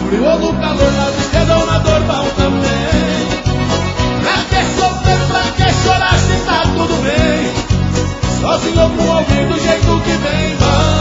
frio ou no calor, na tristeza ou na dor, bom também. Pra que sofrer, pra que chorar se tá tudo bem? Sozinho ou com alguém do jeito que vem, bom.